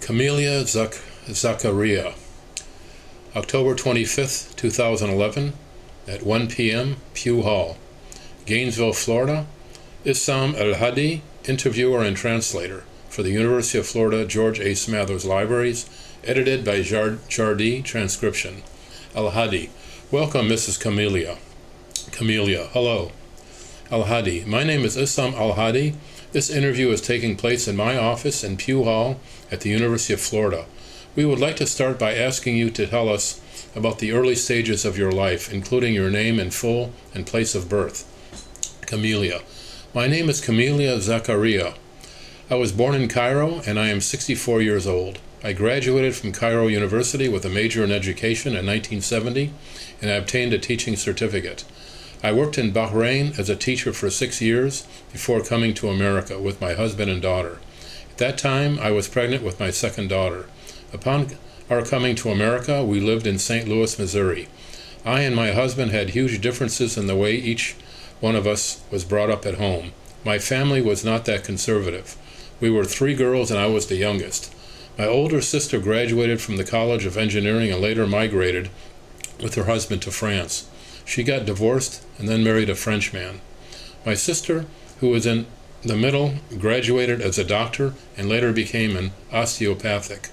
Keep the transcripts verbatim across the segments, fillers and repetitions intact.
Camelia Zach- Zachariah, October twenty-fifth, two thousand eleven, at one p.m., Pugh Hall, Gainesville, Florida. Issam El-Hadi, interviewer and translator for the University of Florida George A. Smathers Libraries, edited by Jardee Transcription. El-Hadi: welcome, Missus Camelia. Camelia: hello. El-Hadi: my name is Issam El-Hadi. This interview is taking place in my office in Pugh Hall at the University of Florida. We would like to start by asking you to tell us about the early stages of your life, including your name in full and place of birth. Camelia: my name is Camelia Zachariah. I was born in Cairo and I am sixty-four years old. I graduated from Cairo University with a major in education in nineteen seventy, and I obtained a teaching certificate. I worked in Bahrain as a teacher for six years before coming to America with my husband and daughter. At that time, I was pregnant with my second daughter. Upon our coming to America, we lived in Saint Louis, Missouri. I and my husband had huge differences in the way each one of us was brought up at home. My family was not that conservative. We were three girls and I was the youngest. My older sister graduated from the College of Engineering and later migrated with her husband to France. She got divorced and then married a Frenchman. My sister, who was in the middle, graduated as a doctor and later became an osteopathic.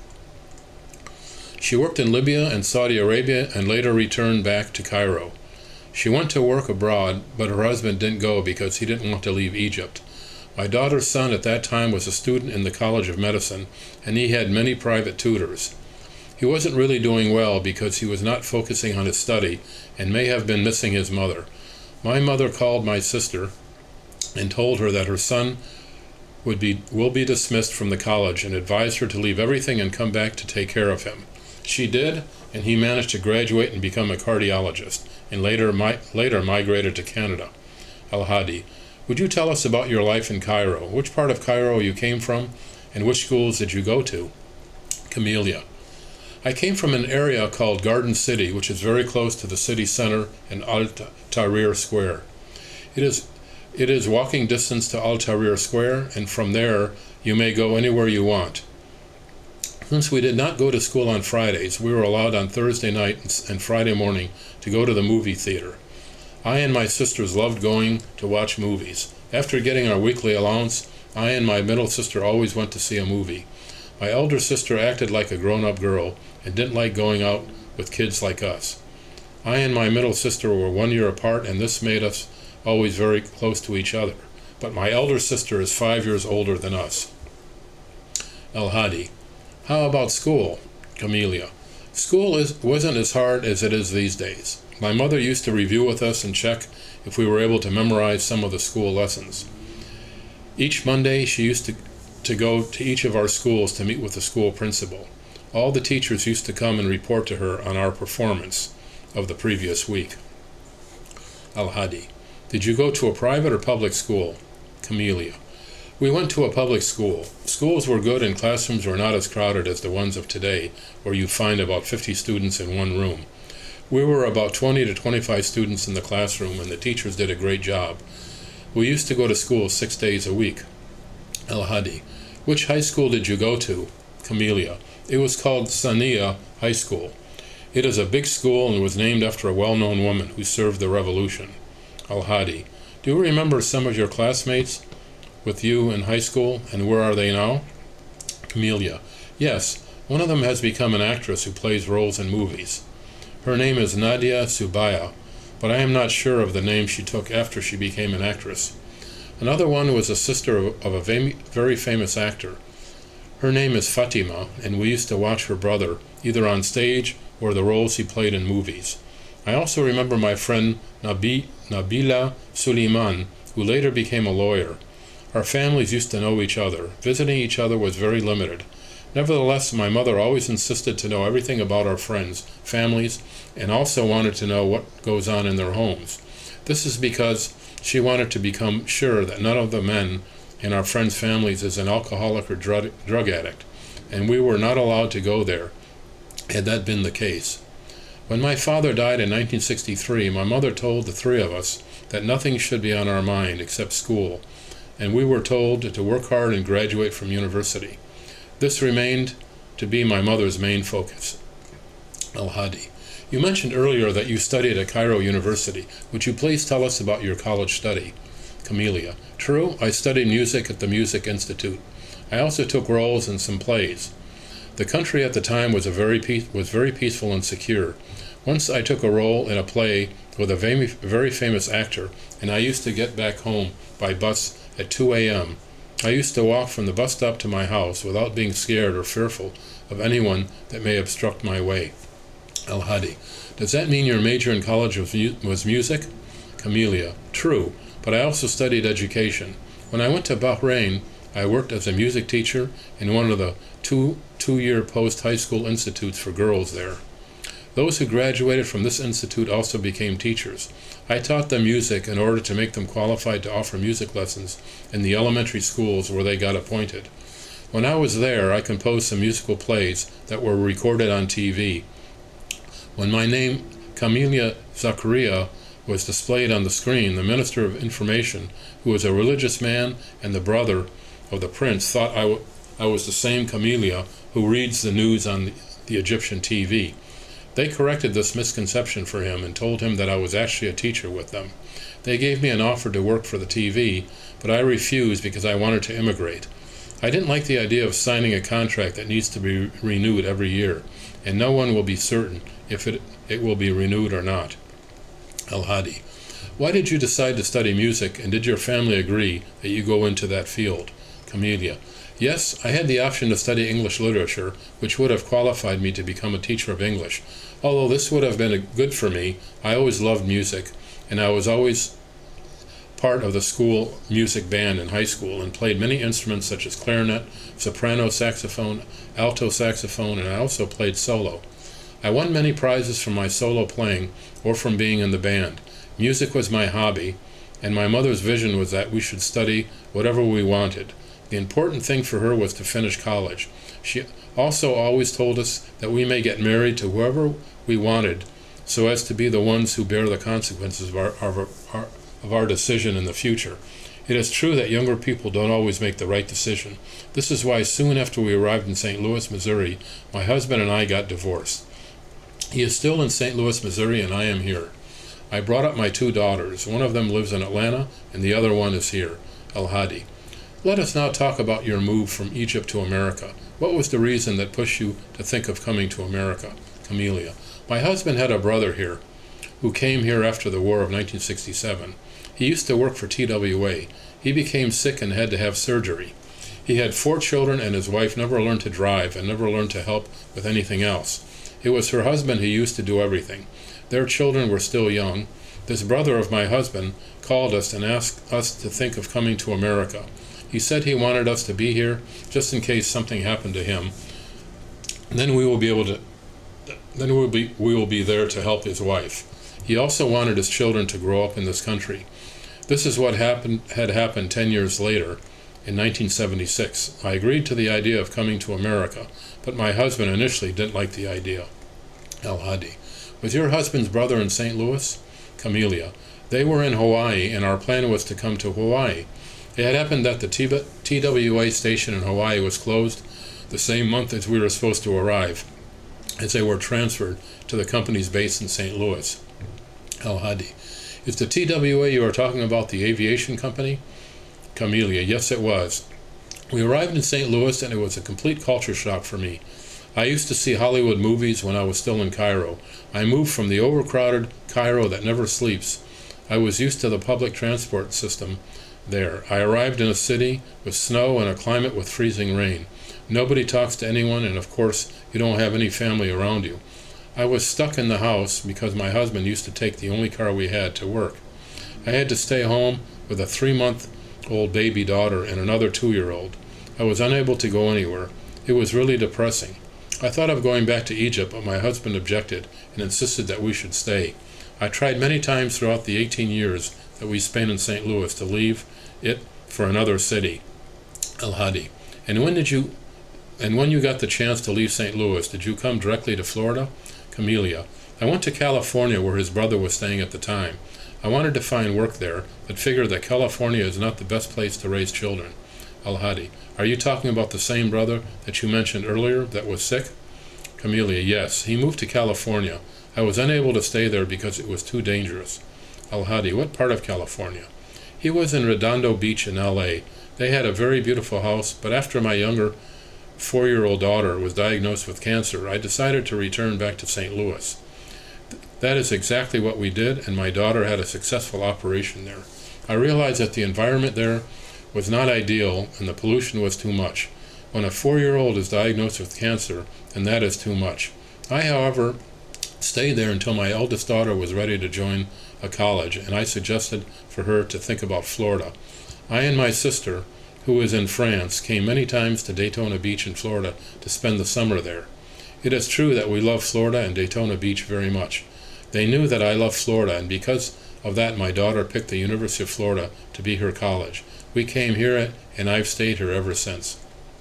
She worked in Libya and Saudi Arabia and later returned back to Cairo. She went to work abroad, but her husband didn't go because he didn't want to leave Egypt. My daughter's son at that time was a student in the College of Medicine, and he had many private tutors. He wasn't really doing well because he was not focusing on his study and may have been missing his mother. My mother called my sister and told her that her son would be will be dismissed from the college and advised her to leave everything and come back to take care of him. She did, and he managed to graduate and become a cardiologist, and later mi- later migrated to Canada. El-Hadi: would you tell us about your life in Cairo? Which part of Cairo you came from, and which schools did you go to? Camelia: I came from an area called Garden City, which is very close to the city center and Al Tahrir Square. It is it is walking distance to Al Tahrir Square, and from there you may go anywhere you want. Since we did not go to school on Fridays, we were allowed on Thursday night and Friday morning to go to the movie theater. I and my sisters loved going to watch movies. After getting our weekly allowance, I and my middle sister always went to see a movie. My elder sister acted like a grown-up girl and didn't like going out with kids like us. I and my middle sister were one year apart, and this made us always very close to each other. But my elder sister is five years older than us. El-Hadi: how about school? Camelia: school is, wasn't as hard as it is these days. My mother used to review with us and check if we were able to memorize some of the school lessons. Each Monday, she used to, to go to each of our schools to meet with the school principal. All the teachers used to come and report to her on our performance of the previous week. El-Hadi: did you go to a private or public school? Camelia: we went to a public school. Schools were good and classrooms were not as crowded as the ones of today, where you find about fifty students in one room. We were about twenty to twenty-five students in the classroom, and the teachers did a great job. We used to go to school six days a week. El-Hadi: which high school did you go to? Camelia: it was called Sania High School. It is a big school and was named after a well-known woman who served the revolution. El-Hadi: do you remember some of your classmates with you in high school, and where are they now? Camelia: yes, one of them has become an actress who plays roles in movies. Her name is Nadia Subaya, but I am not sure of the name she took after she became an actress. Another one was a sister of, of a very famous actor. Her name is Fatima, and we used to watch her brother, either on stage or the roles he played in movies. I also remember my friend Nabi, Nabila Suleiman, who later became a lawyer. Our families used to know each other. Visiting each other was very limited. Nevertheless, my mother always insisted to know everything about our friends, families, and also wanted to know what goes on in their homes. This is because she wanted to become sure that none of the men in our friends' families is an alcoholic or drug, drug addict, and we were not allowed to go there, had that been the case. When my father died in nineteen sixty-three, my mother told the three of us that nothing should be on our mind except school, and we were told to work hard and graduate from university. This remained to be my mother's main focus. Al-Hadi. You mentioned earlier that you studied at Cairo University. Would you please tell us about your college study? Camellia. True, I studied music at the Music Institute. I also took roles in some plays. The country at the time was a very pe- was very peaceful and secure. Once I took a role in a play with a very, very famous actor, and I used to get back home by bus at two a.m. I used to walk from the bus stop to my house without being scared or fearful of anyone that may obstruct my way. Al-Hadi. Does that mean your major in college was, mu- was music? Camellia. True, but I also studied education. When I went to Bahrain, I worked as a music teacher in one of the two two-year post-high school institutes for girls there. Those who graduated from this institute also became teachers. I taught them music in order to make them qualified to offer music lessons in the elementary schools where they got appointed. When I was there, I composed some musical plays that were recorded on T V. When my name, Camellia Zakaria, was displayed on the screen, the Minister of Information, who was a religious man and the brother of the prince, thought I, w- I was the same Camellia who reads the news on the, the Egyptian T V. They corrected this misconception for him and told him that I was actually a teacher with them. They gave me an offer to work for the T V, but I refused because I wanted to immigrate. I didn't like the idea of signing a contract that needs to be renewed every year, and no one will be certain if it, it will be renewed or not. Al-Hadi. Why did you decide to study music, and did your family agree that you go into that field? Camellia. Yes, I had the option to study English literature, which would have qualified me to become a teacher of English. Although this would have been good for me, I always loved music, and I was always part of the school music band in high school and played many instruments such as clarinet, soprano saxophone, alto saxophone, and I also played solo. I won many prizes from my solo playing or from being in the band. Music was my hobby, and my mother's vision was that we should study whatever we wanted. The important thing for her was to finish college. She also always told us that we may get married to whoever we wanted, so as to be the ones who bear the consequences of our, of our, of our decision in the future. It is true that younger people don't always make the right decision. This is why soon after we arrived in Saint Louis, Missouri, my husband and I got divorced. He is still in Saint Louis, Missouri, and I am here. I brought up my two daughters. One of them lives in Atlanta, and the other one is here. Al-Hadi. Let us now talk about your move from Egypt to America. What was the reason that pushed you to think of coming to America? Camellia. My husband had a brother here who came here after the war of nineteen sixty-seven. He used to work for T W A. He became sick and had to have surgery. He had four children, and his wife never learned to drive and never learned to help with anything else. It was her husband who used to do everything. Their children were still young. This brother of my husband called us and asked us to think of coming to America. He said he wanted us to be here just in case something happened to him. Then we will be able to then we'll be we will be there to help his wife. He also wanted his children to grow up in this country. This is what happened had happened ten years later in nineteen seventy-six. I agreed to the idea of coming to America, but my husband initially didn't like the idea. Al-Hadi. Was your husband's brother in Saint Louis? Camellia. They were in Hawaii, and our plan was to come to Hawaii. It had happened that the T W A station in Hawaii was closed the same month as we were supposed to arrive, as they were transferred to the company's base in Saint Louis. Al-Hadi. Is the T W A you are talking about the aviation company? Camellia. Yes, it was. We arrived in Saint Louis, and it was a complete culture shock for me. I used to see Hollywood movies when I was still in Cairo. I moved from the overcrowded Cairo that never sleeps. I was used to the public transport system there. I arrived in a city with snow and a climate with freezing rain. Nobody talks to anyone, and of course, you don't have any family around you. I was stuck in the house because my husband used to take the only car we had to work. I had to stay home with a three-month-old baby daughter and another two-year-old. I was unable to go anywhere. It was really depressing. I thought of going back to Egypt, but my husband objected and insisted that we should stay. I tried many times throughout the eighteen years that we spent in Saint Louis to leave it for another city. Al-Hadi. And when did you and when you got the chance to leave Saint Louis, did you come directly to Florida? Camellia. I went to California where his brother was staying at the time. I wanted to find work there, but figured that California is not the best place to raise children. Al-Hadi: Are you talking about the same brother that you mentioned earlier that was sick? Camellia: Yes. He moved to California. I was unable to stay there because it was too dangerous. Al-Hadi: What part of California? He was in Redondo Beach in L A. They had a very beautiful house, but after my younger four-year-old daughter was diagnosed with cancer, I decided to return back to Saint Louis. That is exactly what we did, and my daughter had a successful operation there. I realized that the environment there was not ideal and the pollution was too much. When a four-year-old is diagnosed with cancer, then that is too much. I, however, stayed there until my eldest daughter was ready to join a college, and I suggested for her to think about Florida. I and my sister, who is in France, came many times to Daytona Beach in Florida to spend the summer there. It is true that we love Florida and Daytona Beach very much. They knew that I loved Florida, and because of that my daughter picked the University of Florida to be her college. We came here, and I've stayed here ever since.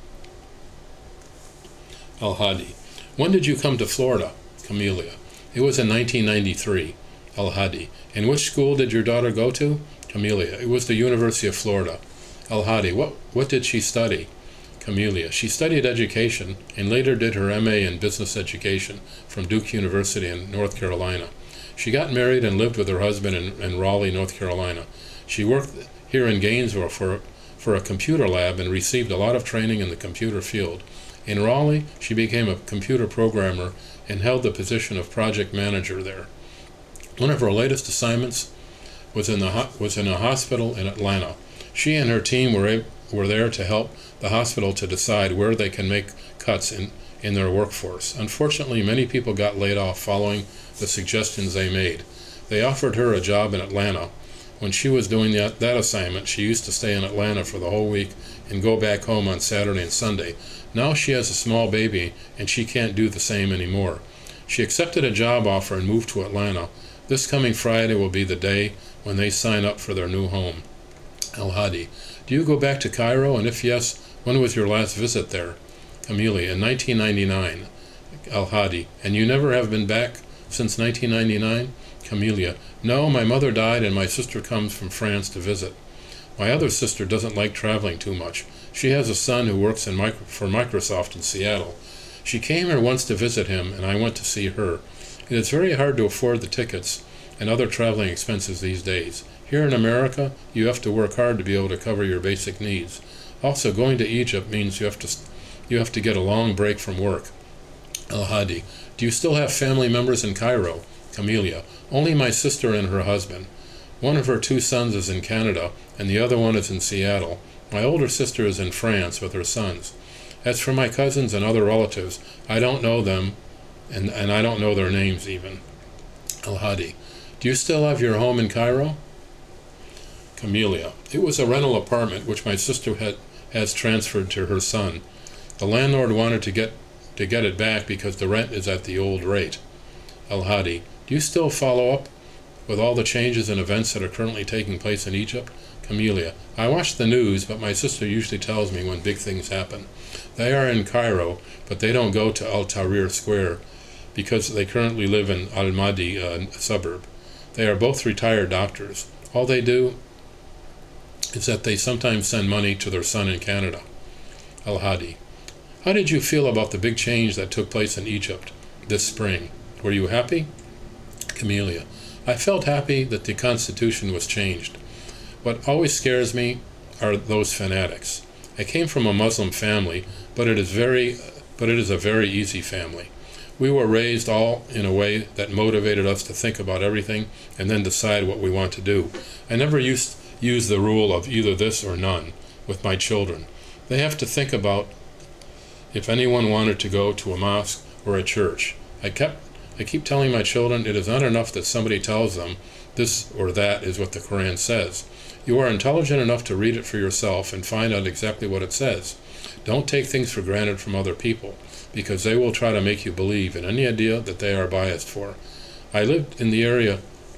Al-Hadi: When did you come to Florida? Camellia: It was in nineteen ninety-three. Al-Hadi: And which school did your daughter go to? Camellia: It was the University of Florida. Al-Hadi: What, what did she study? Camellia: She studied education and later did her M A in business education from Duke University in North Carolina. She got married and lived with her husband in, in Raleigh, North Carolina. She worked here in Gainesville for, for a computer lab and received a lot of training in the computer field. In Raleigh, she became a computer programmer and held the position of project manager there. One of her latest assignments was in, the, was in a hospital in Atlanta. She and her team were, a, were there to help the hospital to decide where they can make cuts in, in their workforce. Unfortunately, many people got laid off following the suggestions they made. They offered her a job in Atlanta. When she was doing that, that assignment, she used to stay in Atlanta for the whole week and go back home on Saturday and Sunday. Now she has a small baby and she can't do the same anymore. She accepted a job offer and moved to Atlanta. This coming Friday will be the day when they sign up for their new home. Al-Hadi: Do you go back to Cairo, and if yes, when was your last visit there? Camellia: In nineteen ninety-nine. Al-Hadi: And you never have been back since nineteen ninety-nine? Camellia: No, my mother died and my sister comes from France to visit. My other sister doesn't like traveling too much. She has a son who works in micro- for Microsoft in Seattle. She came here once to visit him, and I went to see her. It is very hard to afford the tickets and other traveling expenses these days. Here in America, you have to work hard to be able to cover your basic needs. Also, going to Egypt means you have to you have to get a long break from work. Al-Hadi: Do you still have family members in Cairo? Camellia: Only my sister and her husband. One of her two sons is in Canada, and the other one is in Seattle. My older sister is in France with her sons. As for my cousins and other relatives, I don't know them, and, and I don't know their names even. Al-Hadi: Do you still have your home in Cairo? Camellia: It was a rental apartment which my sister had, has transferred to her son. The landlord wanted to get to get it back because the rent is at the old rate. Al-Hadi: Do you still follow up with all the changes and events that are currently taking place in Egypt? Camellia: I watch the news, but my sister usually tells me when big things happen. They are in Cairo, but they don't go to Al Tahrir Square because they currently live in Al Mahdi, a suburb. They are both retired doctors. All they do is that they sometimes send money to their son in Canada. Al-Hadi: How did you feel about the big change that took place in Egypt this spring? Were you happy? Camellia: I felt happy that the Constitution was changed. What always scares me are those fanatics. I came from a Muslim family, but it is very, but it is a very easy family. We were raised all in a way that motivated us to think about everything and then decide what we want to do. I never used use the rule of either this or none with my children. They have to think about if anyone wanted to go to a mosque or a church. I kept I keep telling my children it is not enough that somebody tells them this or that is what the Quran says. You are intelligent enough to read it for yourself and find out exactly what it says. Don't take things for granted from other people, because they will try to make you believe in any idea that they are biased for. I lived in the area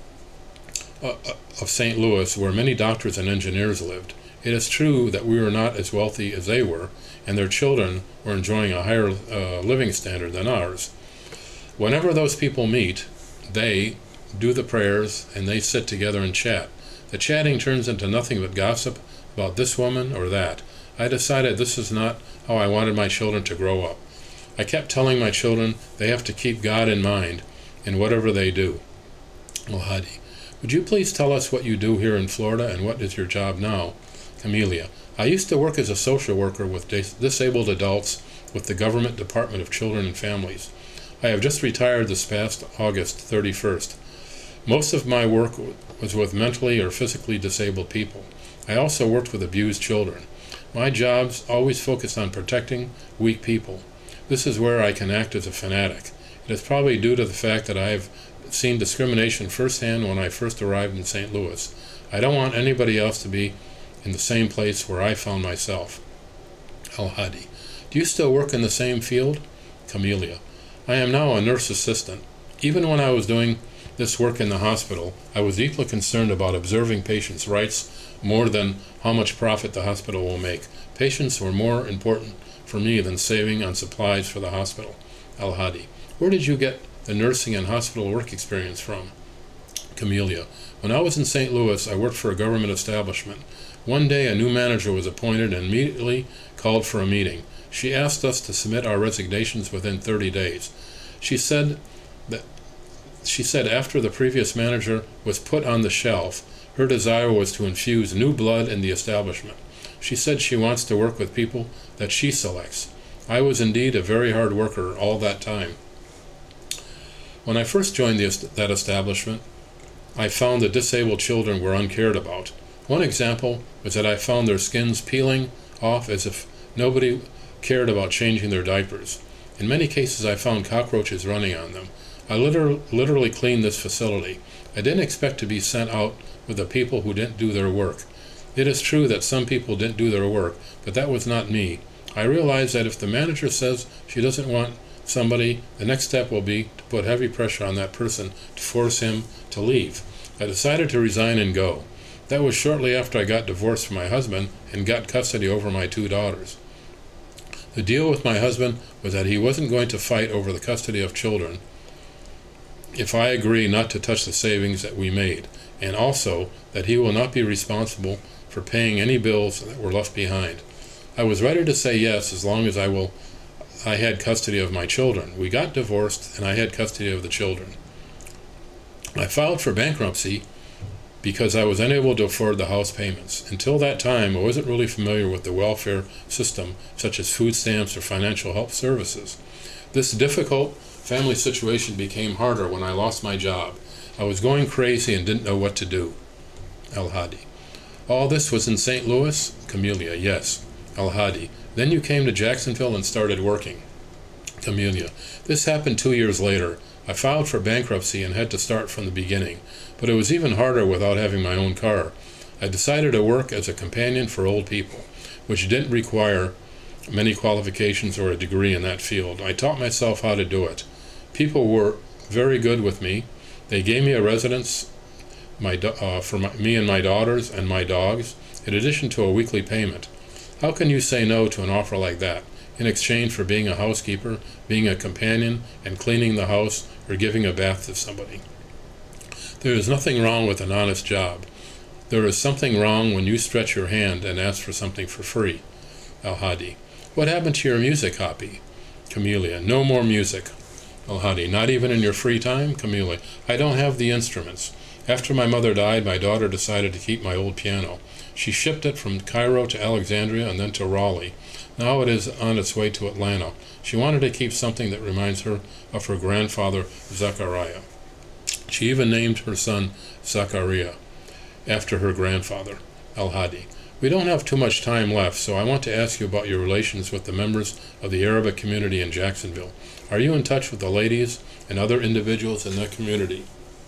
of Saint Louis where many doctors and engineers lived. It is true that we were not as wealthy as they were, and their children were enjoying a higher uh, living standard than ours. Whenever those people meet, they do the prayers and they sit together and chat. The chatting turns into nothing but gossip about this woman or that. I decided this is not how I wanted my children to grow up. I kept telling my children they have to keep God in mind in whatever they do. Al-Hadi: would you please tell us what you do here in Florida and what is your job now? Camellia: I used to work as a social worker with dis- disabled adults with the Government Department of Children and Families. I have just retired this past August thirty-first. Most of my work was with mentally or physically disabled people. I also worked with abused children. My jobs always focused on protecting weak people. This is where I can act as a fanatic. It is probably due to the fact that I have seen discrimination firsthand when I first arrived in Saint Louis. I don't want anybody else to be in the same place where I found myself. Al-Hadi: do you still work in the same field? Camellia: I am now a nurse assistant. Even when I was doing this work in the hospital, I was deeply concerned about observing patients' rights more than how much profit the hospital will make. Patients were more important for me than saving on supplies for the hospital. Al-Hadi: where did you get the nursing and hospital work experience from? Camellia: when I was in Saint Louis, I worked for a government establishment. One day a new manager was appointed and immediately called for a meeting. She asked us to submit our resignations within thirty days. She said that she said after the previous manager was put on the shelf, her desire was to infuse new blood in the establishment. She said she wants to work with people that she selects. I was indeed a very hard worker all that time. When I first joined the, that establishment, I found that disabled children were uncared about. One example was that I found their skins peeling off as if nobody cared about changing their diapers. In many cases, I found cockroaches running on them. I liter- literally cleaned this facility. I didn't expect to be sent out with the people who didn't do their work. It is true that some people didn't do their work, but that was not me. I realized that if the manager says she doesn't want somebody, the next step will be to put heavy pressure on that person to force him to leave. I decided to resign and go. That was shortly after I got divorced from my husband and got custody over my two daughters. The deal with my husband was that he wasn't going to fight over the custody of children if I agree not to touch the savings that we made, and also that he will not be responsible for paying any bills that were left behind. I was ready to say yes as long as I will I had custody of my children. We got divorced and I had custody of the children. I filed for bankruptcy because I was unable to afford the house payments. Until that time, I wasn't really familiar with the welfare system, such as food stamps or financial help services. This difficult family situation became harder when I lost my job. I was going crazy and didn't know what to do. Al-Hadi: all this was in Saint Louis? Camellia: yes. Al-Hadi: then you came to Jacksonville and started working. Camellia: this happened two years later. I filed for bankruptcy and had to start from the beginning, but it was even harder without having my own car. I decided to work as a companion for old people, which didn't require many qualifications or a degree in that field. I taught myself how to do it. People were very good with me. They gave me a residence my, uh, for my, me and my daughters and my dogs, in addition to a weekly payment. How can you say no to an offer like that, in exchange for being a housekeeper, being a companion, and cleaning the house, or giving a bath to somebody? There is nothing wrong with an honest job. There is something wrong when you stretch your hand and ask for something for free. Al-Hadi: what happened to your music hobby? Camellia: no more music. Al-Hadi: not even in your free time? Camellia: I don't have the instruments. After my mother died, my daughter decided to keep my old piano. She shipped it from Cairo to Alexandria and then to Raleigh. Now it is on its way to Atlanta. She wanted to keep something that reminds her of her grandfather, Zachariah. She even named her son Zachariah after her grandfather. Al-Hadi: we don't have too much time left, so I want to ask you about your relations with the members of the Arabic community in Jacksonville. Are you in touch with the ladies and other individuals in that community?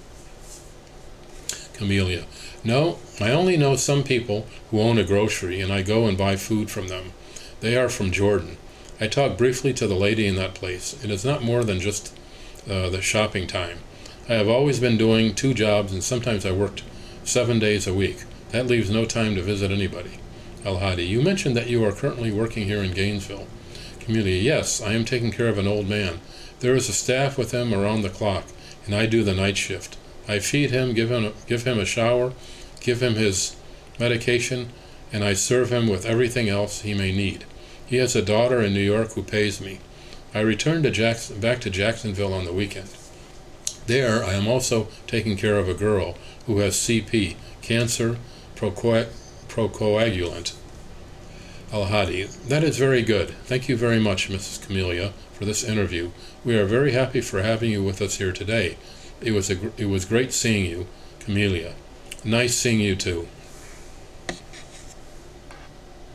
Camellia: no, I only know some people who own a grocery, and I go and buy food from them. They are from Jordan. I talked briefly to the lady in that place. It is not more than just uh, the shopping time. I have always been doing two jobs, and sometimes I worked seven days a week. That leaves no time to visit anybody. Al-Hadi: you mentioned that you are currently working here in Gainesville. Camellia: yes, I am taking care of an old man. There is a staff with him around the clock, and I do the night shift. I feed him, give him, give him a shower, give him his medication, and I serve him with everything else he may need. He has a daughter in New York who pays me. I return to Jackson, back to Jacksonville on the weekend. There, I am also taking care of a girl who has C P, cancer proco- procoagulant. Al-Hadi: That is very good. Thank you very much, Missus Camellia, for this interview. We are very happy for having you with us here today. It was a, it was great seeing you, Camellia. Nice seeing you too.